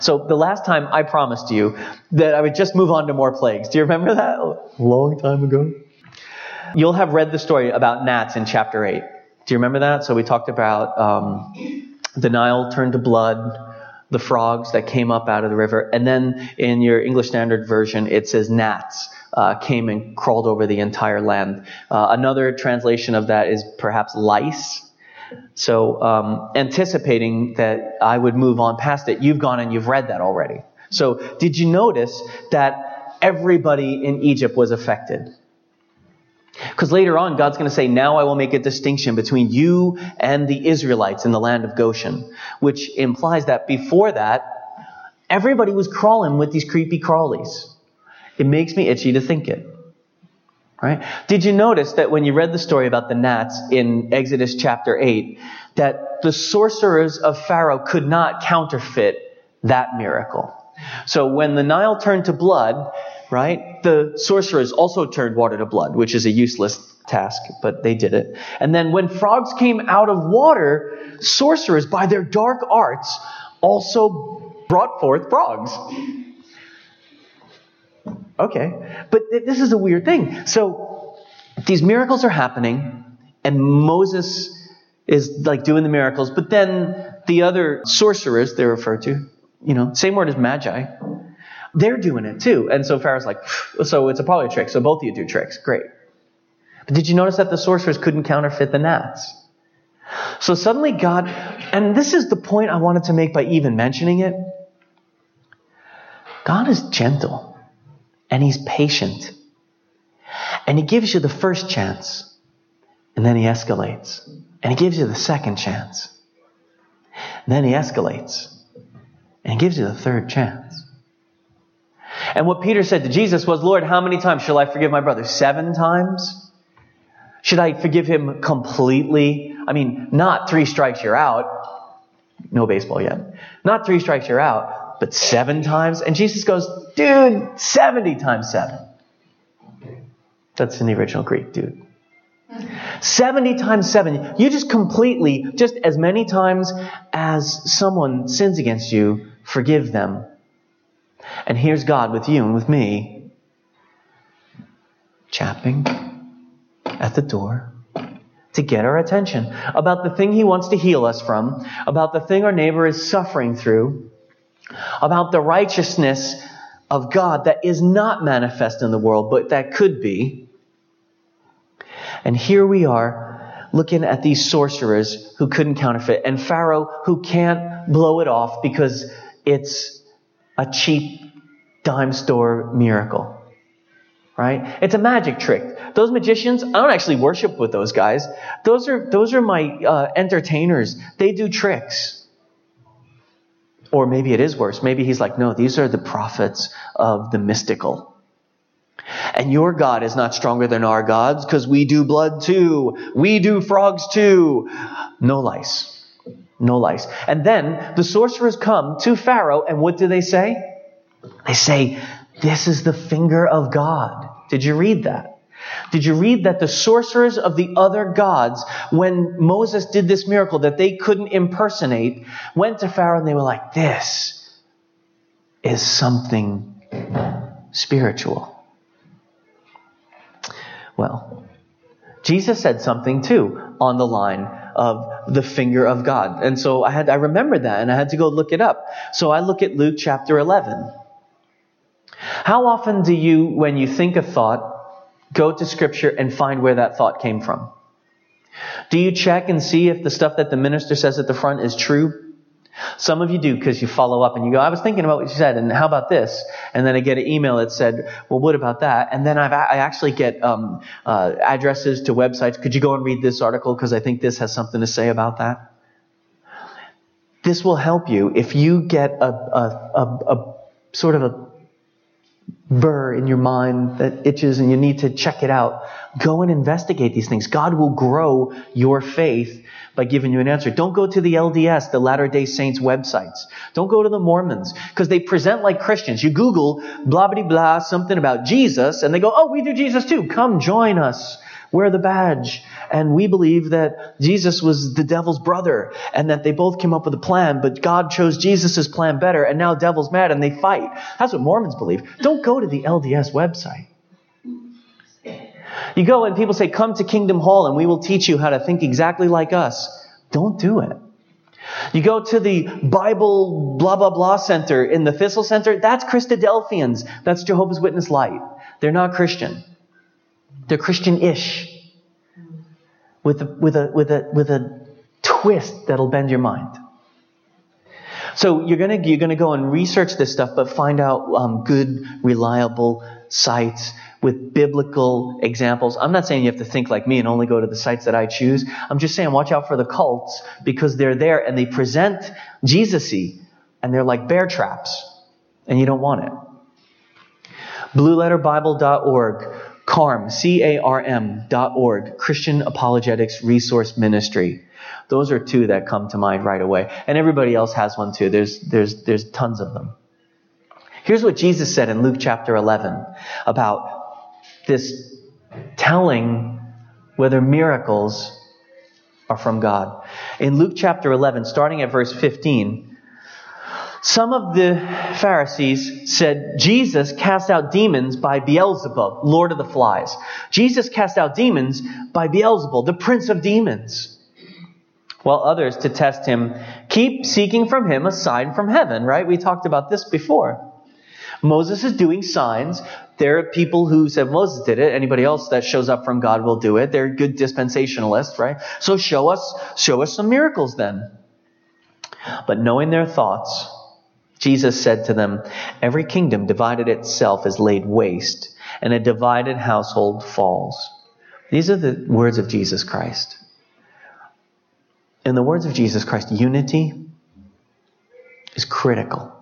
So the last time I promised you that I would just move on to more plagues. Do you remember that? A long time ago. You'll have read the story about gnats in chapter 8. Do you remember that? So we talked about the Nile turned to blood, the frogs that came up out of the river. And then in your English Standard Version, it says gnats came and crawled over the entire land. Another translation of that is perhaps lice. So anticipating that I would move on past it, you've gone and you've read that already. So did you notice that everybody in Egypt was affected? Because later on, God's going to say, now I will make a distinction between you and the Israelites in the land of Goshen, which implies that before that, everybody was crawling with these creepy crawlies. It makes me itchy to think it. Right? Did you notice that when you read the story about the gnats in Exodus chapter 8, that the sorcerers of Pharaoh could not counterfeit that miracle? So when the Nile turned to blood, right, the sorcerers also turned water to blood, which is a useless task, but they did it. And then when frogs came out of water, sorcerers, by their dark arts, also brought forth frogs. Okay, but this is a weird thing. So these miracles are happening, and Moses is like doing the miracles, but then the other sorcerers they're referred to, same word as magi, they're doing it too. And so Pharaoh's like, so it's probably a trick. So both of you do tricks. Great. But did you notice that the sorcerers couldn't counterfeit the gnats? So suddenly God, and this is the point I wanted to make by even mentioning it. God is gentle. And he's patient. And he gives you the first chance. And then he escalates. And he gives you the second chance. And then he escalates. And he gives you the third chance. And what Peter said to Jesus was, Lord, how many times shall I forgive my brother? 7 times? Should I forgive him completely? I mean, not 3 strikes, you're out. No baseball yet. Not 3 strikes, you're out. But 7 times? And Jesus goes, dude, 70 times 7. That's in the original Greek, dude. 70 times 7. You just completely, just as many times as someone sins against you, forgive them. And here's God with you and with me, chapping at the door to get our attention about the thing he wants to heal us from, about the thing our neighbor is suffering through, about the righteousness of God that is not manifest in the world, but that could be. And here we are looking at these sorcerers who couldn't counterfeit, and Pharaoh who can't blow it off because it's a cheap dime store miracle. Right? It's a magic trick. Those magicians, I don't actually worship with those guys. Those are my entertainers. They do tricks. Or maybe it is worse. Maybe he's like, no, these are the prophets of the mystical. And your God is not stronger than our gods because we do blood too. We do frogs too. No lice. No lice. And then the sorcerers come to Pharaoh, and what do they say? They say, this is the finger of God. Did you read that? Did you read that the sorcerers of the other gods, when Moses did this miracle that they couldn't impersonate, went to Pharaoh and they were like, this is something spiritual. Well, Jesus said something too on the line of the finger of God. And so I remembered that and I had to go look it up. So I look at Luke chapter 11. How often do you, when you think a thought, go to Scripture and find where that thought came from? Do you check and see if the stuff that the minister says at the front is true? Some of you do because you follow up and you go, I was thinking about what you said, and how about this? And then I get an email that said, well, what about that? And then I actually get addresses to websites. Could you go and read this article because I think this has something to say about that? This will help you if you get a sort of a burr in your mind that itches and you need to check it out. Go and investigate these things. God will grow your faith by giving you an answer. Don't go to the LDS, the Latter-day Saints websites. Don't go to the Mormons because they present like Christians. You Google blah, blah, blah, something about Jesus and they go, oh, we do Jesus too. Come join us. Wear the badge. And we believe that Jesus was the devil's brother and that they both came up with a plan, but God chose Jesus' plan better, and now devil's mad and they fight. That's what Mormons believe. Don't go to the LDS website. You go and people say, come to Kingdom Hall and we will teach you how to think exactly like us. Don't do it. You go to the Bible blah, blah, blah center in the Thistle Center. That's Christadelphians. That's Jehovah's Witness Light. They're not Christian. They're Christian-ish. With a twist that'll bend your mind. So you're gonna go and research this stuff, but find out good, reliable sites with biblical examples. I'm not saying you have to think like me and only go to the sites that I choose. I'm just saying watch out for the cults, because they're there and they present Jesus-y and they're like bear traps, and you don't want it. BlueLetterBible.org, CARM, CARM.org, Christian Apologetics Resource Ministry. Those are two that come to mind right away. And everybody else has one too. There's tons of them. Here's what Jesus said in Luke chapter 11 about this telling whether miracles are from God. In Luke chapter 11, starting at verse 15, some of the Pharisees said, Jesus cast out demons by Beelzebub, Lord of the Flies. Jesus cast out demons by Beelzebub, the prince of demons. While others, to test him, keep seeking from him a sign from heaven, right? We talked about this before. Moses is doing signs. There are people who said Moses did it. Anybody else that shows up from God will do it. They're good dispensationalists, right? So show us some miracles then. But knowing their thoughts, Jesus said to them, every kingdom divided itself is laid waste, and a divided household falls. These are the words of Jesus Christ. In the words of Jesus Christ, unity is critical.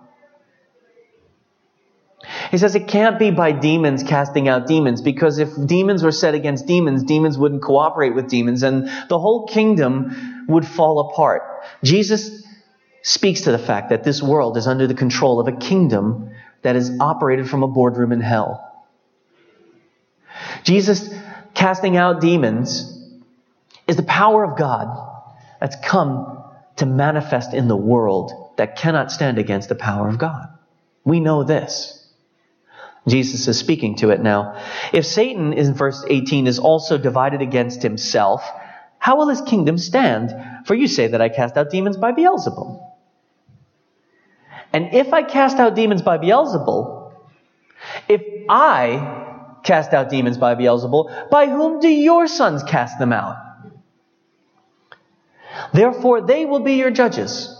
He says it can't be by demons casting out demons, because if demons were set against demons, demons wouldn't cooperate with demons, and the whole kingdom would fall apart. Jesus speaks to the fact that this world is under the control of a kingdom that is operated from a boardroom in hell. Jesus casting out demons is the power of God that's come to manifest in the world that cannot stand against the power of God. We know this. Jesus is speaking to it now. If Satan, in verse 18, is also divided against himself, how will his kingdom stand? For you say that I cast out demons by Beelzebub. And if I cast out demons by Beelzebub, if I cast out demons by Beelzebub, by whom do your sons cast them out? Therefore, they will be your judges.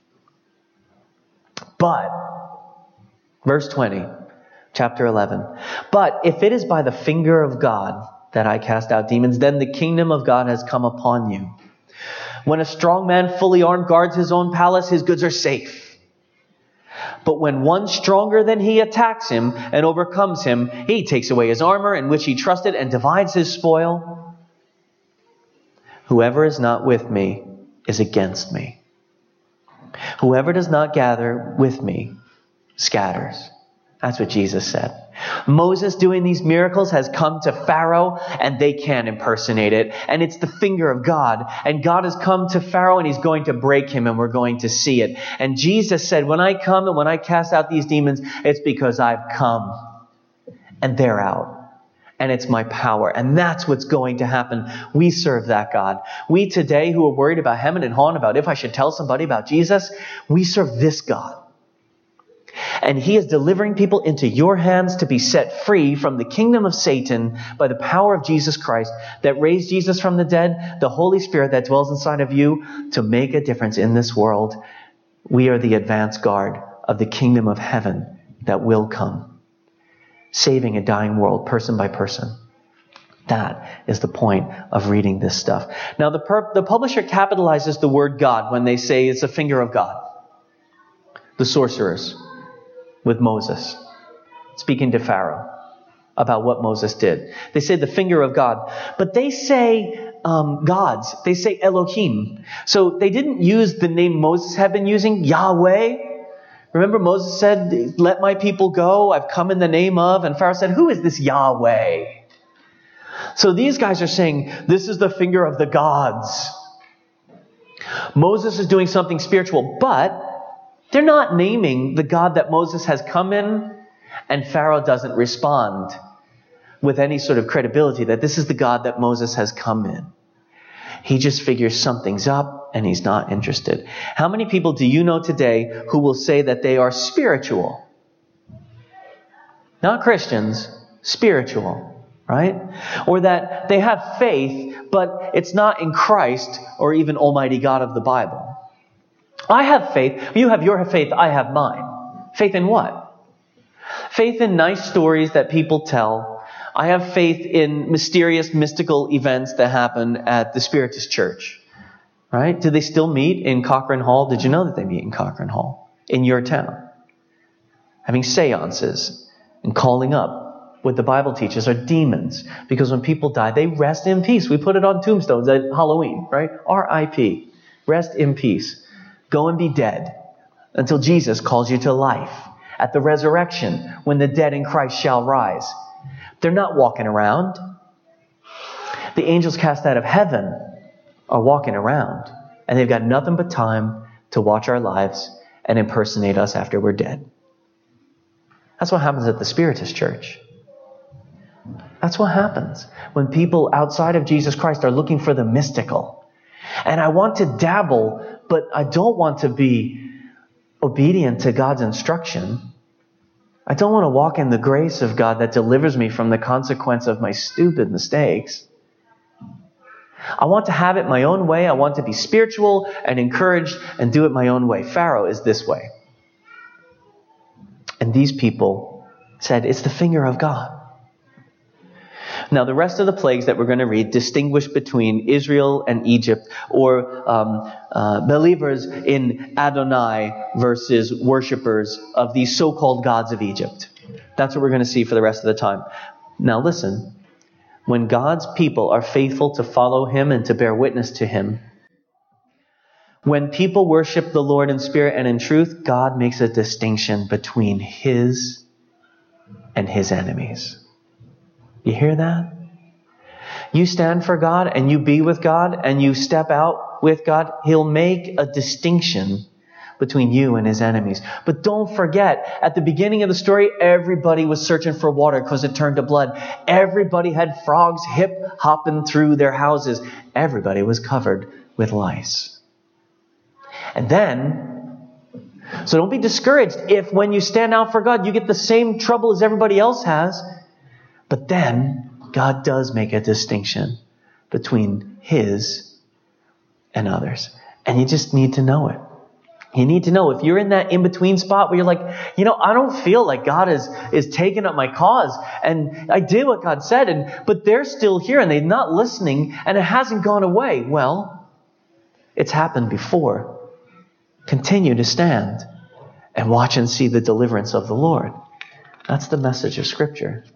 But, verse 20, chapter 11, but if it is by the finger of God that I cast out demons, then the kingdom of God has come upon you. When a strong man fully armed guards his own palace, his goods are safe. But when one stronger than he attacks him and overcomes him, he takes away his armor in which he trusted and divides his spoil. Whoever is not with me is against me. Whoever does not gather with me scatters. That's what Jesus said. Moses doing these miracles has come to Pharaoh, and they can't impersonate it. And it's the finger of God. And God has come to Pharaoh, and he's going to break him, and we're going to see it. And Jesus said, when I come and when I cast out these demons, it's because I've come. And they're out. And it's my power. And that's what's going to happen. We serve that God. We today who are worried about hem and hawing about if I should tell somebody about Jesus, we serve this God. And he is delivering people into your hands to be set free from the kingdom of Satan by the power of Jesus Christ that raised Jesus from the dead, the Holy Spirit that dwells inside of you to make a difference in this world. We are the advance guard of the kingdom of heaven that will come, saving a dying world person by person. That is the point of reading this stuff. Now, the publisher capitalizes the word God when they say it's a finger of God. The sorcerers with Moses, speaking to Pharaoh about what Moses did. They say the finger of God, but they say gods. They say Elohim. So they didn't use the name Moses had been using, Yahweh. Remember Moses said, let my people go. I've come in the name of. And Pharaoh said, who is this Yahweh? So these guys are saying, this is the finger of the gods. Moses is doing something spiritual, but they're not naming the God that Moses has come in, and Pharaoh doesn't respond with any sort of credibility that this is the God that Moses has come in. He just figures something's up and he's not interested. How many people do you know today who will say that they are spiritual? Not Christians, spiritual, right? Or that they have faith, but it's not in Christ or even Almighty God of the Bible. I have faith. You have your faith. I have mine. Faith in what? Faith in nice stories that people tell. I have faith in mysterious, mystical events that happen at the Spiritist Church. Right? Do they still meet in Cochrane Hall? Did you know that they meet in Cochrane Hall? In your town. Having seances and calling up. What the Bible teaches are demons. Because when people die, they rest in peace. We put it on tombstones at Halloween, right? R.I.P. Rest in peace. Go and be dead until Jesus calls you to life. At the resurrection, when the dead in Christ shall rise. They're not walking around. The angels cast out of heaven are walking around. And they've got nothing but time to watch our lives and impersonate us after we're dead. That's what happens at the Spiritist Church. That's what happens when people outside of Jesus Christ are looking for the mystical. And I want to dabble, but I don't want to be obedient to God's instruction. I don't want to walk in the grace of God that delivers me from the consequence of my stupid mistakes. I want to have it my own way. I want to be spiritual and encouraged and do it my own way. Pharaoh is this way. And these people said, it's the finger of God. Now, the rest of the plagues that we're going to read distinguish between Israel and Egypt, or believers in Adonai versus worshippers of these so-called gods of Egypt. That's what we're going to see for the rest of the time. Now, listen. When God's people are faithful to follow Him and to bear witness to Him, when people worship the Lord in spirit and in truth, God makes a distinction between His and His enemies. You hear that? You stand for God and you be with God and you step out with God, He'll make a distinction between you and His enemies. But don't forget, at the beginning of the story, everybody was searching for water because it turned to blood. Everybody had frogs hip-hopping through their houses. Everybody was covered with lice. And then, so don't be discouraged if when you stand out for God, you get the same trouble as everybody else has. But then, God does make a distinction between His and others. And you just need to know it. You need to know if you're in that in-between spot where you're like, I don't feel like God is taking up my cause. And I did what God said, but they're still here and they're not listening and it hasn't gone away. Well, it's happened before. Continue to stand and watch and see the deliverance of the Lord. That's the message of Scripture.